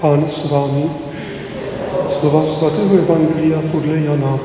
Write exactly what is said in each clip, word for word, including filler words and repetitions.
Pán s vámi, slova svatého Evangelia podle Jana.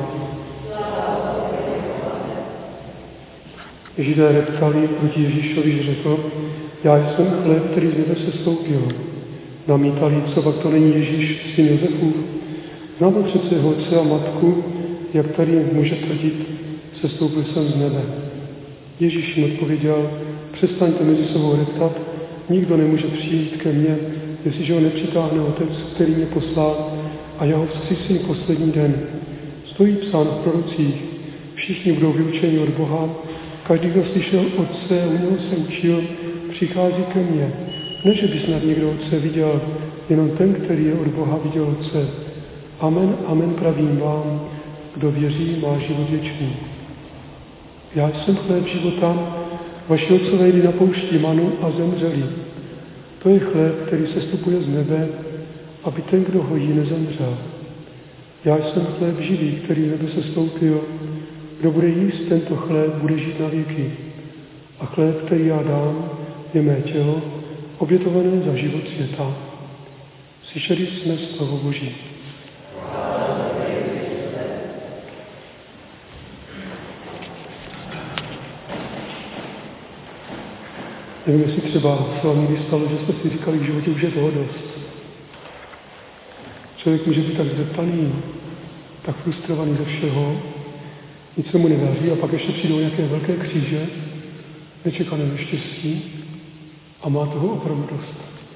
Židé reptali proti Ježíšovi, že řekl, já jsem chléb, který z nebe se stoupil. Namítali, co pak to není Ježíš, syn Josefův. Známe přece jeho otce a matku, jak tady může tvrdit, se stoupil jsem z nebe. Ježíš jim odpověděl, přestaňte mezi sebou reptat, nikdo nemůže přijít ke mně, jestliže ho nepřitáhne Otec, který mě poslal, a já ho vzkřísím poslední den. Stojí psáno v prorocích, všichni budou vyučeni od Boha, každý, kdo slyšel Otce, u něho se učil, přichází ke mně. Ne, že by snad někdo Otce viděl, jenom ten, který je od Boha, viděl Otce. Amen, amen pravím vám, kdo věří, má život věčný. Já jsem chléb života, vaši otcové jeli na poušti manu a zemřeli. To je chléb, který se stupuje z nebe, aby ten, kdo ho jí, nezemřel. Já jsem chléb živý, který z nebe se stoupil. Kdo bude jíst tento chléb, bude žít na věky. A chléb, který já dám, je mé tělo, obětované za život světa. Slyšeli jsme slovo Boží. Nevím, jestli třeba se vám někdy stalo, že jste si říkali, že v životě už je toho dost. Člověk může být tak zdeptaný, tak frustrovaný ze všeho, nic se mu nedaří a pak ještě přijdou nějaké velké kříže, nečekané neštěstí a má toho opravdu dost.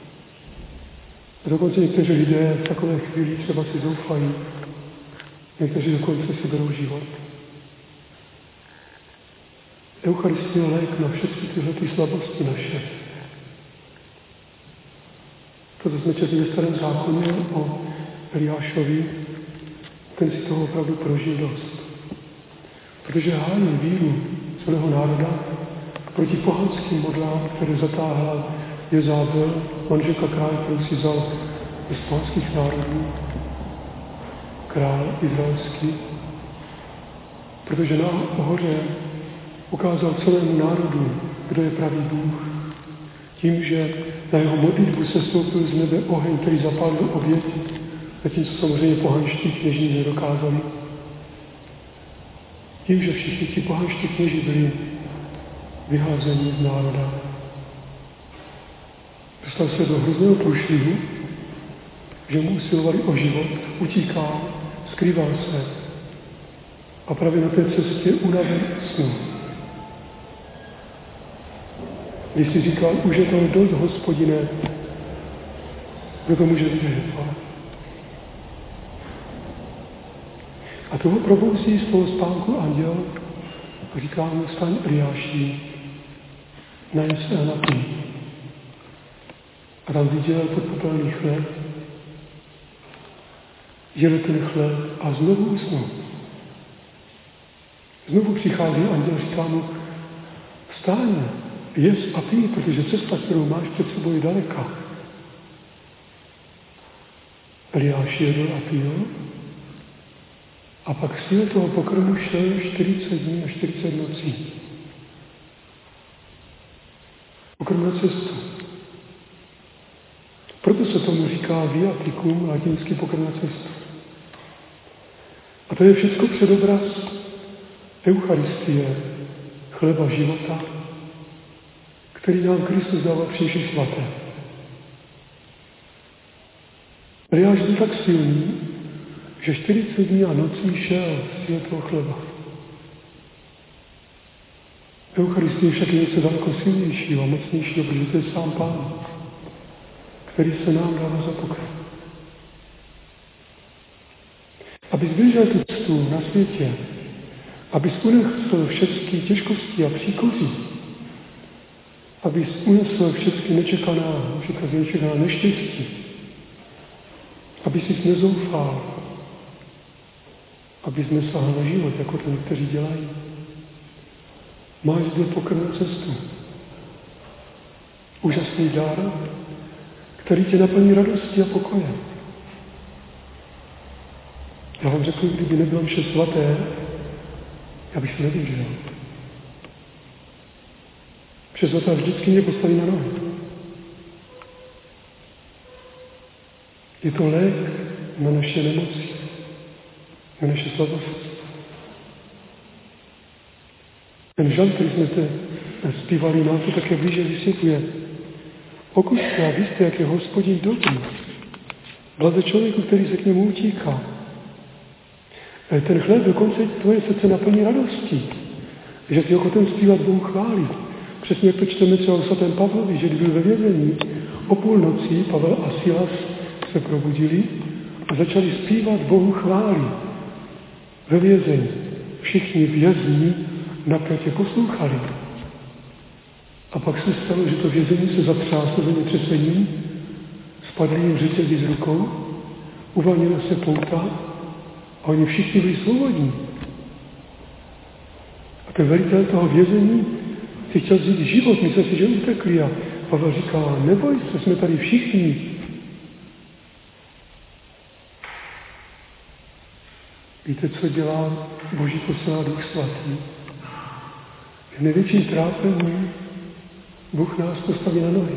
A dokonce někteří lidé v takové chvíli třeba si zoufají, někteří dokonce si berou život. Eucharistie je lék na všechny tyhle ty slabosti naše. Proto jsme četli ve Starém zákoně o Eliášovi, ten si toho opravdu prožil dost. Protože hájil víru celého národa proti pohanským modlám, které zatáhla Jezábel, manželka krále, kterou si vzal z pohanských národů, král izraelský. Protože na hoře ukázal celému národu, kdo je pravý Bůh, tím, že na jeho modlitbu se stoupil z nebe oheň, který zapálil oběť, zatímco samozřejmě pohanští kněží nedokázali. Tím, že všichni ti pohanští kněží byli vyházeni z národa. Dostal se do hrozného průšvihu, že mu usilovali o život, utíkal, skrýval se a právě na té cestě unaven snu. Když si říkal, už je toho dost, Hospodine, kdo to může vydržet, ale. A toho probouzí z toho spánku anděl a říká mu, staň Eliáši, najem se a napij. A tam viděl podpopelný chléb, jel ten chléb a znovu usnul. Znovu přichází anděl a říká mu, vstaň, jez a pij, protože cesta, kterou máš před sebou, je daleká. Eliáš jedl a pil a pak síle toho pokrmu šel čtyřicet dní a čtyřicet nocí. Pokrm na cestu. Proto se tomu říká viaticum, latinský pokrm na cestu. A to je všechno předobraz Eucharistie, chleba života, který nám Kristus dává příši svaté. Eliáš byl tak silný, že čtyřicet dní a nocí šel z toho chleba. Eucharistie však je něco daleko silnějšího a mocnějšího, protože to je sám Pán, který se nám dává za pokrm. Abys běžel tu cestu na světě, abys unesl všechny těžkosti a příkoří, abys unesl všechny nečekaná, všechny nečekaná neštěstí, aby jsi nezoufal, abys nesáhl na život, jako to někteří dělají. Máš zde pokrm na cestu. Úžasný dar, který tě naplní radostí a pokojem. Já vám řeknu, kdyby nebylo mše svaté, já bych se nevydržel. Mše svatá vždycky mě postaví na nohy. Je to lék na naše nemoci, na naše slabosti. Ten žalm, který jsme zde zpívali, nám to také blíže vysvětluje. Okuste a víte, jak je Hospodin dobrý. Blaze člověku, který se k němu utíká. Ten chléb dokonce tvoje srdce naplní radostí, že jsi ochoten zpívat Bohu chvály. Přesně jak to čteme třeba o svatém Pavlovi, že když byl ve vězení, o půlnoci Pavel a Silas se probudili a začali zpívat Bohu chvály. Ve vězení všichni vězni napětě poslouchali. A pak se stalo, že to vězení se zatřáslo zemětřesením, spadly jim řetězy z rukou, uvolnila se pouta a oni všichni byli svobodní. A ten velitel toho vězení si chtěl vzít život, myslel si, že utekli a Pavel říká, neboj se, jsme tady všichni. Víte, co dělá Boží poslá Duch Svatý? V největším trápení Bůh nás postaví na nohy.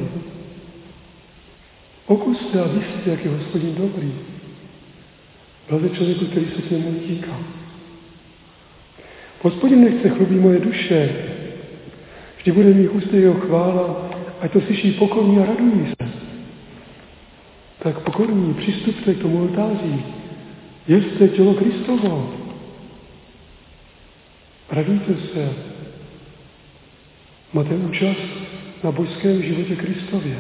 Okuste a víte, jak je Hospodin dobrý. Blaze člověku, který se k němu utíká. Hospodin nechce chlubí moje duše. Vždy bude mých ústě jeho chvála, ať to slyší pokorní a radují se. Tak pokorní, přistupte k tomu oltáři. Jeste tělo Kristovo. Radujte se. Máte účast na božském životě Kristově.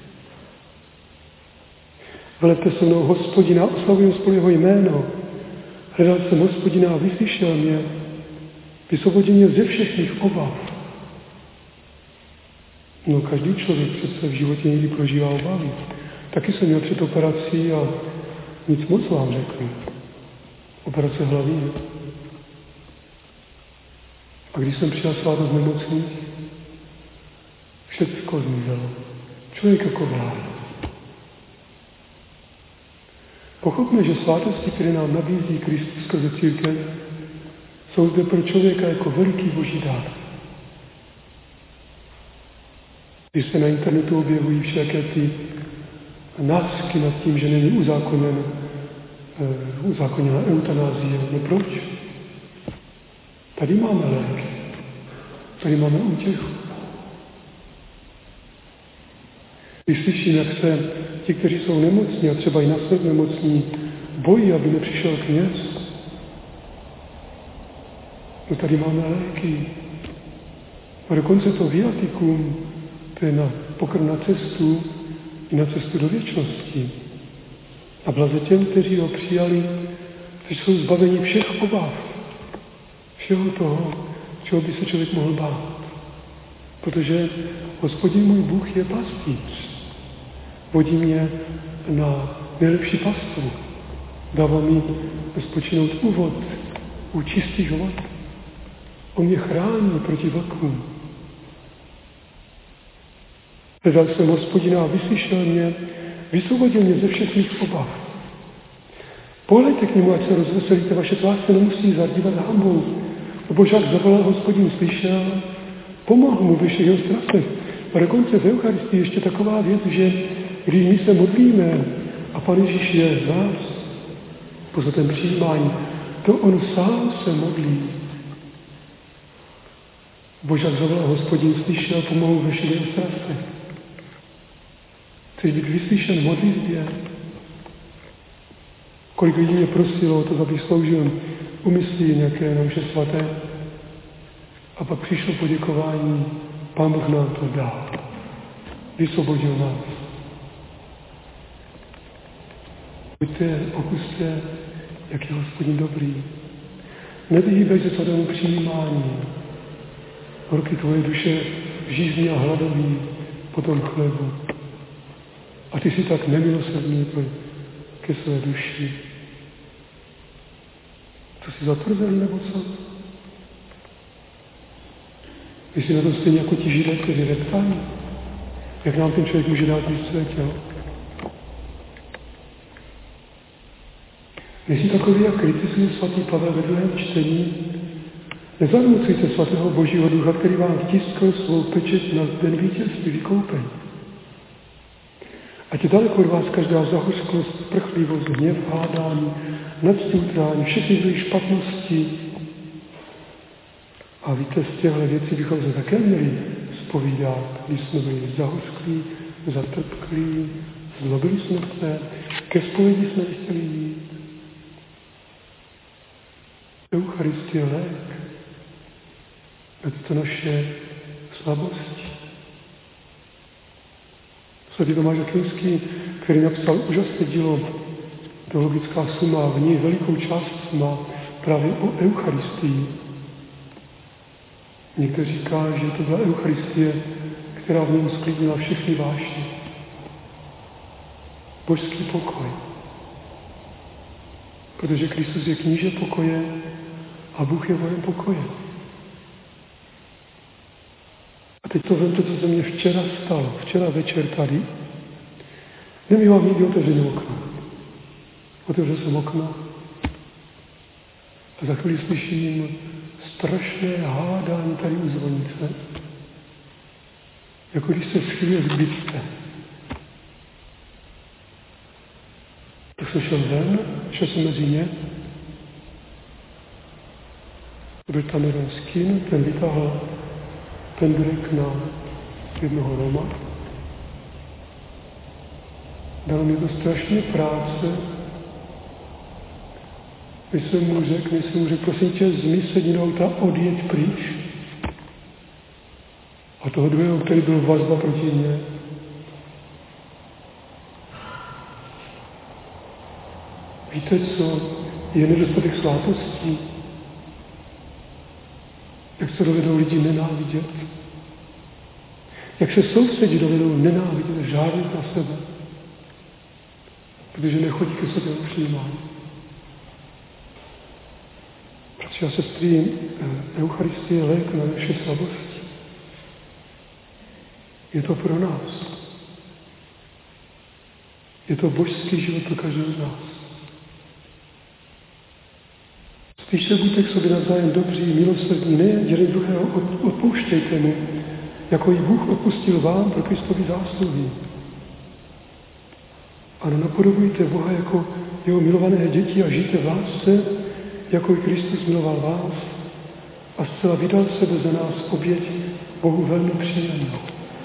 Velepte se mnou Hospodina, oslavujem spolu jeho jméno. Hledal jsem Hospodina a vyslyšel mě. Vysvobodil mě ze všech mých obav. No, každý člověk přece v životě někdy prožívá obavy. Taky jsem měl před operací a nic moc vám řeknu. Operace hlavy. A když jsem přijal svátost nemocných, všecko zmizelo. Člověk jako vláda. Pochopme, že svátosti, které nám nabízí Kristus skrze církev, jsou zde pro člověka jako veliký boží dar. Když se na internetu objevují všaké ty násky nad tím, že není uzákoněn, uh, uzákoněna eutanázie. No proč? Tady máme léky. Tady máme útěchu. Když slyším, jak se ti, kteří jsou nemocní a třeba i na smrt nemocní, bojí, aby nepřišel kněz, no tady máme léky. A dokonce to viatikum, to je na pokrm na cestu, i na cestu do věčnosti. A blaze těm, kteří ho přijali, kteří jsou zbaveni všech obav, všeho toho, čeho by se člověk mohl bát. Protože Hospodin můj Bůh je pastýř. Vodí mě na nejlepší pastvu. Dává mi spočinout u vod, u čistých vod. On mě chrání proti vlkům. Hledal jsem Hospodina a vyslyšel mě, vysvobodil mě ze všech mých obav. Pohleďte k němu, ať se rozveselíte, vaše tvář se nemusí zadívat hambou. Nebo žák zavolal, Hospodin slyšel, pomohl mu ve všech jeho strastech. A dokonce v Eucharistii ještě taková věc, že když my se modlíme a Pán Ježíš je z nás, po svatém přijímání, to on sám se modlí. Božák zavolal, Hospodin slyšel, pomohl ve všech jeho strastech. Chceš být vyslyšen v modlitbě? Kolik lidí mě prosilo o to, abych sloužil umyslí nějaké naše svaté. A pak přišlo poděkování, Pán Bůh nám to dal. Vysvobodil nás. Buďte, okuste, jak je Hospodin dobrý. Nevyhýbej se svatému přijímání. Roky tvoje duše žízní a hladoví po tom chlebu. A ty jsi tak nemilosrdný ke své duši. To jsi zatvrzelý nebo co? Vy jsi na to stejně jako ti Židé, kteří reptají. Jak nám ten člověk může dát víc své tělo? Nejsi takový, jak kritizuje svatý Pavel ve druhém čtení. Nezanucujte svatého Božího ducha, který vám vtiskl svou pečeť na den vítězství vykoupení. Ať je daleko od vás každá zahořklost, prchlivost, hněv, hádání, nadstoutrání, všechny byly špatnosti. A víte, z těchto věcí bychom se také měli zpovídat, když jsme byli zahořklí, zatrpklí, zlobili jsme se, ke zpovědi jsme nechtěli jít. Eucharistie lék, ať to naše slabosti. Svatý Tomáš Akvinský, který napsal úžasné dílo Teologická suma, v ní velikou část má právě o Eucharistii. Někdo říká, že to byla Eucharistie, která v něm sklidnila všechny vášně. Božský pokoj. Protože Kristus je kníže pokoje a Bůh je vojem pokoje. A teď to vemte, co se mně včera stalo. Včera večer tady. Nemývám nikdy otevřené okno. Otevřel jsem okno a za chvíli slyším strašné hádání tady u zvonice. Jako když se všude zbytce. Tak jsem šel ven, šel jsem mezi ně. Byl tam jeden skyn, ten vytáhl pendrek na jednoho Roma. Dalo mi to strašně práce. Když jsem mu řekl, když jsem mu řekl, prosím tě, zmizet do auta, odjeď pryč. A toho druhého, který byl vazba proti mně, víte, co je nedostatek svátostí? Jak se dovedou lidi nenávidět? Jak se sousedí dovedou nenávidět, žádlit na sebe? Protože nechodí ke svému přijímání. Protože sestry, Eucharistie je lék na naše slabosti. Je to pro nás. Je to božský život pro každého z nás. Spíš se buďte k sobě navzájem dobří, milosrdní, ne jeden druhého odpouštějte mu, jako i Bůh odpustil vám pro Kristovy zásluhy. A napodobujte Boha jako jeho milované děti a žijte v lásce, jako i Kristus miloval vás a zcela vydal sebe za nás oběť Bohu velmi příjemnou.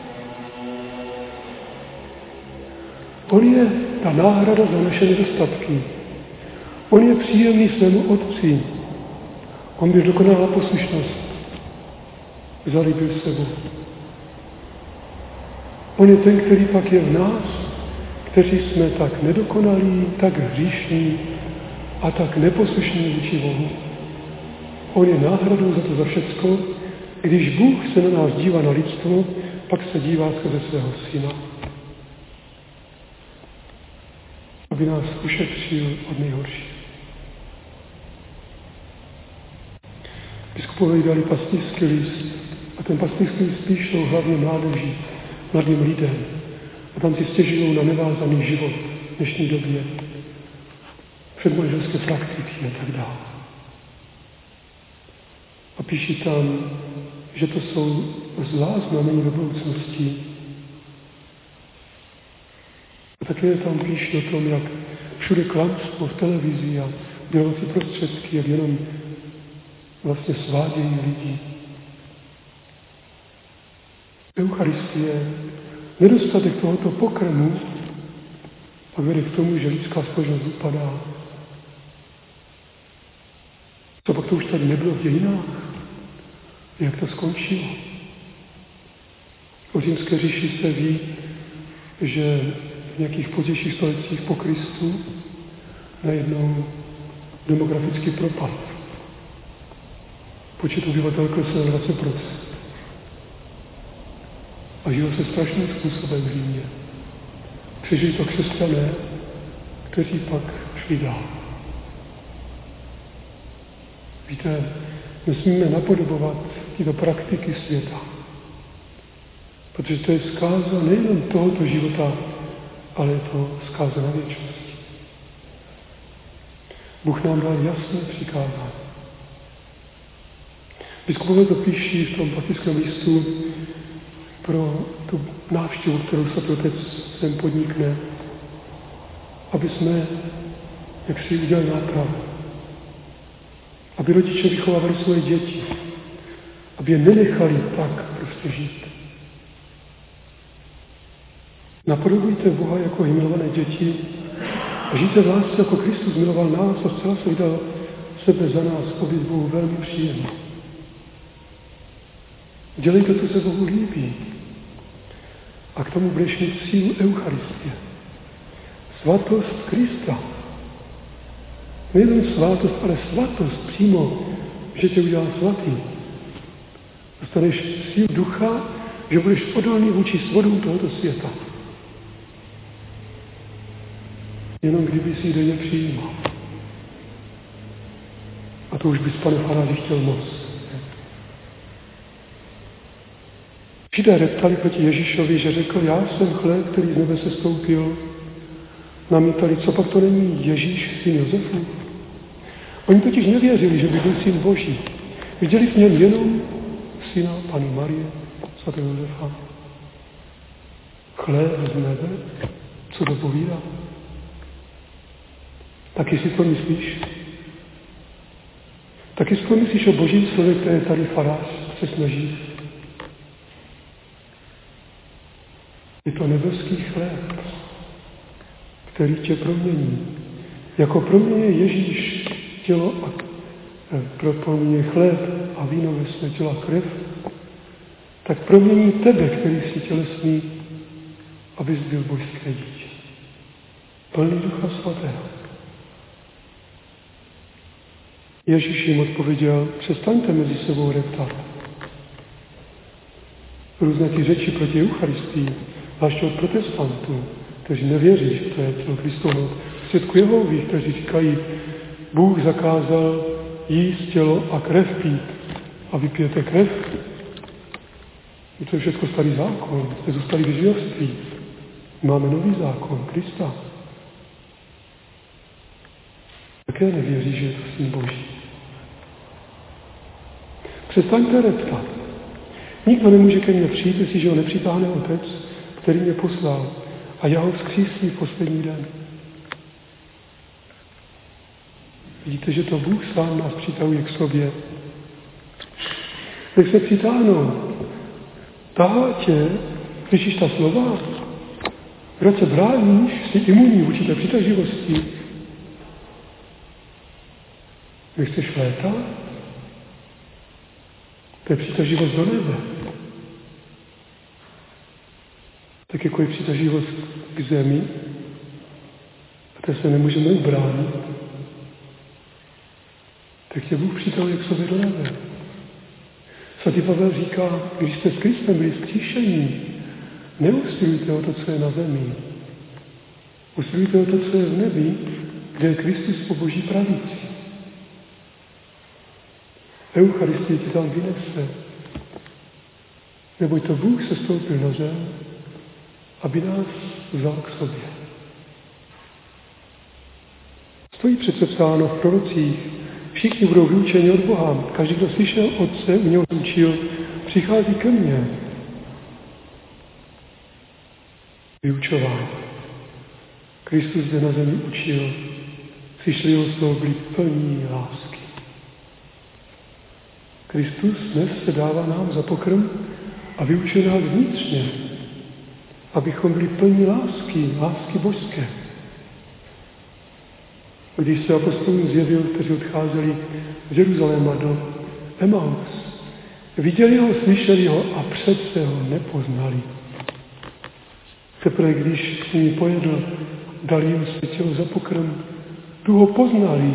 On je ta náhrada za naše nedostatky. On je příjemný svému Otci. On by dokonala poslušnost. Zalíbil se Bohu. On je ten, který pak je v nás, kteří jsme tak nedokonalí, tak hříšní a tak neposlušní vůči Bohu. On je náhradou za to za všecko. Když Bůh se na nás dívá na lidstvo, pak se dívá skrze svého Syna, aby nás ušetřil od nejhoršího. Biskupové jí dali pastýřský list a ten pastýřský list píšou hlavně mládeži, mladým lidem. A tam si stěžují na nevázaný život v dnešní době, předmanželské praktiky a tak dále. A píší tam, že to jsou zlá znamení do budoucnosti. A také tam píší o tom, jak všude klamstvo v televizi a dělovací prostředky, jak jenom vlastně svádějí lidi. Eucharistie, nedostatek tohoto pokrmu a vede k tomu, že lidská společnost upadá. To pak to už tady nebylo v dějinách. Jak to skončilo? O římské říši se ví, že v nějakých pozdějších stoletích po Kristu najednou demografický propad. Počet obyvatel klesl dvacet procent. A žilo se strašným způsobem v Římě. Přežili to křesťané, kteří pak šli dál. Víte, nesmíme napodobovat tyto praktiky světa. Protože to je zkáza nejen tohoto života, ale je to zkáza na věčnost. Bůh nám dal jasné přikázání. Biskupové to píší v tom pastýřském listu, pro tu návštěvu, kterou Svatý Otec sem podnikne, aby jsme, jak si udělali nápravu, aby rodiče vychovávali svoje děti, aby je nenechali tak prostě žít. Napodobujte Boha jako milované děti a žijte v lásce, jako Kristus miloval nás a zcela se vydal sebe za nás, oběť Bohu velmi příjemně. Dělejte to, co se Bohu líbí. A k tomu budeš mít sílu Eucharistie. Svatost Krista. Nejen svatost, ale svatost přímo, že tě udělá svatý. Dostaneš sílu ducha, že budeš odolný vůči svodům tohoto světa. Jenom kdyby si denně přijímal. A to už bys, pane faráři, chtěl moc. Židé reptali proti Ježíšovi, že řekl, já jsem chléb, který z nebe se stoupil. Namítali, co pak to není Ježíš, syn Josefův? Oni totiž nevěřili, že by byl syn Boží. Viděli v něm jenom syna Panny Marie, svatého Josefa. Chléb z nebe? Co to povídá? Taky si to myslíš? Taky si to myslíš o Božím slově, které tady farář se snaží? Je to nebeský chléb, který tě promění. Jako proměňuje Ježíš tělo a proměňuje chléb a víno ve své těla krev, tak promění tebe, který jsi tělesný, abys byl božské dítě. Plný Ducha Svatého. Ježíš jim odpověděl, přestaňte mezi sebou reptat. Různé ty řeči proti Eucharistii, zvláště od protestantů, kteří nevěří, že to je tělo Kristovo, svědků Jehových, kteří říkají, Bůh zakázal jíst tělo a krev pít a vypijete krev. To je všechno starý zákon, jste zůstali v židovství. Máme nový zákon, Krista. Také nevěří, že je to syn Boží. Přestaňte reptat. Nikdo nemůže ke mně přijít, jestliže ho nepřitáhne Otec, který mě poslal, a já ho vzkřísím v poslední den. Vidíte, že to Bůh sám nás přitahuje k sobě. Jak se přitáhnou? Tahá tě, slyšíš ta slova? Proč se bráníš, jsi imunní vůči té přitažlivosti? Nechceš létat? To je přitažlivost do nebe. Tak jako je přitažlivost k zemi, a té se nemůžeme ubránit, tak tě Bůh přitahuje k sobě do nebe. Svatý Pavel říká, když jste s Kristem byli vzkříšení, neusilujte o to, co je na zemi. Usilujte o to, co je v nebi, kde je Kristus po Boží pravici. Eucharistie ti tam vynese, neboť to Bůh se stoupil na zem, aby nás vzal k sobě. Stojí přece psáno v prorocích, všichni budou vyučeni od Boha, každý, kdo slyšel Otce, u něho učil, přichází ke mně. Vyučování. Kristus zde na zemi učil, přišli ho slovo, byli plní lásky. Kristus dnes se dává nám za pokrm a vyučuje nás vnitřně, abychom byli plní lásky, lásky božské. Když se apostolům zjevil, kteří odcházeli z Jeruzaléma do Emaus, viděli ho, slyšeli ho a přece ho nepoznali. Teprve když s nimi pojedl, dali jim své tělo za pokrm, tu ho poznali,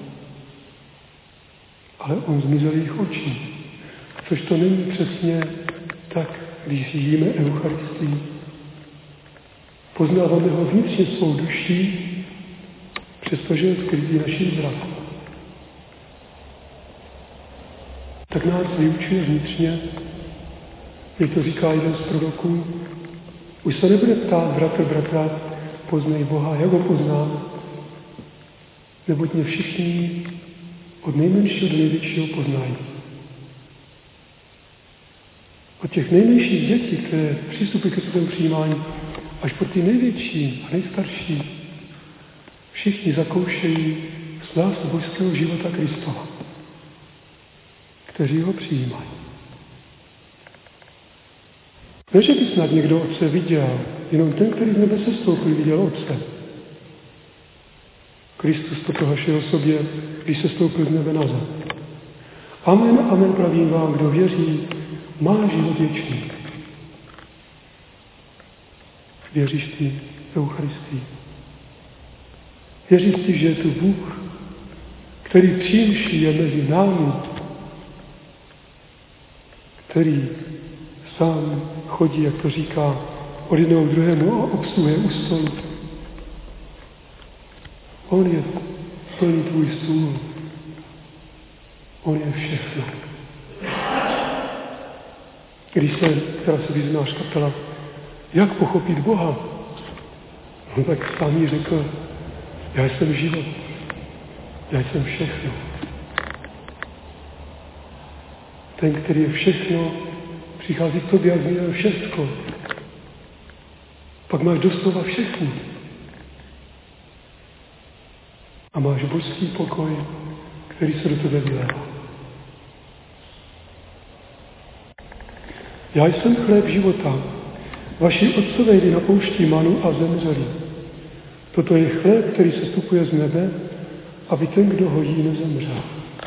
ale on zmizel jejich očí. Což to není přesně tak, když jíme Eucharistii. Poznáváme ho vnitřně svou duší, přestože je skrytý naším zraku. Tak nás vyučuje vnitřně, jak to říká jeden z proroků, už se nebude ptát bratr, bratra, poznej Boha, jak ho poznám, neboť mě všichni od nejmenšího do největšího poznají. Od těch nejmenších dětí, které přistupují ke svému přijímání, až po ty největší a nejstarší, všichni zakoušejí slávu božského života Kristova, kteří ho přijímají. Ne, že by snad někdo Otce viděl, jenom ten, který z nebe sestoupil, viděl Otce. Kristus to prohlašuje o sobě, když sestoupil z nebe na zem. Amen, amen, pravím vám, kdo věří, má život věčný. Věříš ty v Eucharistii? Věříš ty, že je tu Bůh, který přímší je mezi námi, který sám chodí, jak to říká, od jednoho k druhému a obsluhuje u stolu. On je plný tvůj stůl. On je všechno. Když se, která se význáška ptala, jak pochopit Boha, no tak sám jí řekl, já jsem život, já jsem všechno. Ten, který je všechno, přichází k tobě a změní všechno. Pak máš doslova všechno. A máš božský pokoj, který se do tebe vylévá. Já jsem chléb života. Vaši otcové jdi na poušti manu a zemřeli. Toto je chléb, který se stupuje z nebe, aby ten, kdo ho jí, nezemřel.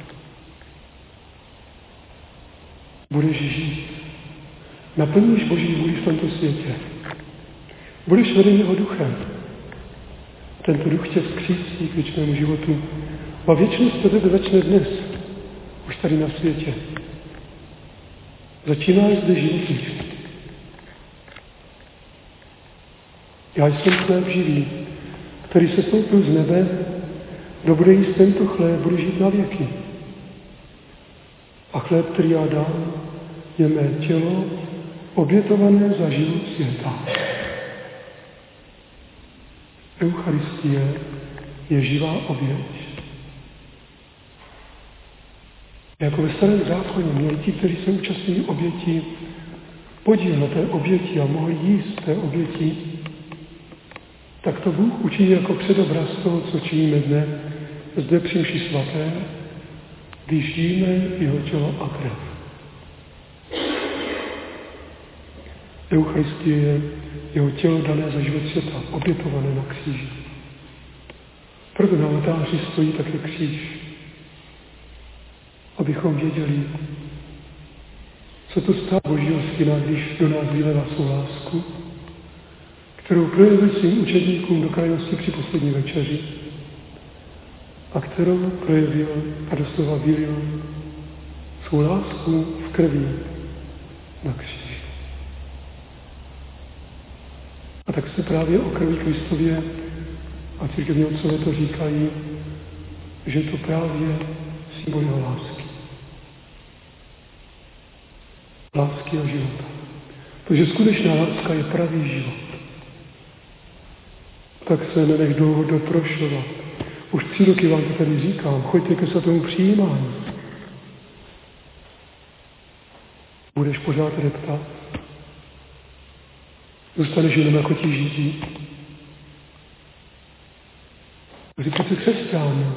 Budeš žít. Naplníš Boží vůli v tomto světě. Budeš veden jeho duchem. Tento duch tě vzkřísí k věčnému životu. A věčnost tebe začne dnes, už tady na světě. Začínáš zde život věčný. Já jsem chléb živý, který se stoupil z nebe, kdo bude jíst tento chléb, bude žít na věky. A chléb, který já dám, je mé tělo, obětované za život světa. Eucharistie je živá oběť. Jako ve starém zákoně měli ti, kteří se účastnili oběti, podíl na té oběti a mohli jíst té oběti, tak to Bůh učinil jako předobraz toho, co činíme dne, zde při mši svaté, když jíme jeho tělo a krev. Eucharistie je jeho tělo dané za život světa, obětované na kříži. Proto na oltáři stojí také kříž, abychom věděli, co to stát Božího Syna, když do nás vylevá svou lásku, kterou projevil svým učedníkům do krajnosti při poslední večeři a kterou projevil a doslova vylil svou lásku v krvi na kříži. A tak se právě o krvi Kristově a církevní otcové to říkají, že to právě symbol jeho lásky. Lásky a života. Protože skutečná láska je pravý život. Tak se nenech dlouho doprošovat. Už tři roky vám to tady říkám, choďte ke svatému přijímání. Budeš pořád reptat. Zůstaneš jenom jako ti Židi. Jsi přece křesťan.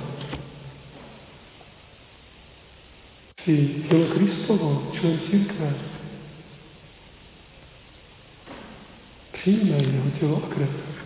Jsi tělo Kristovo, člen církve. Přijme jeho tělo a krev.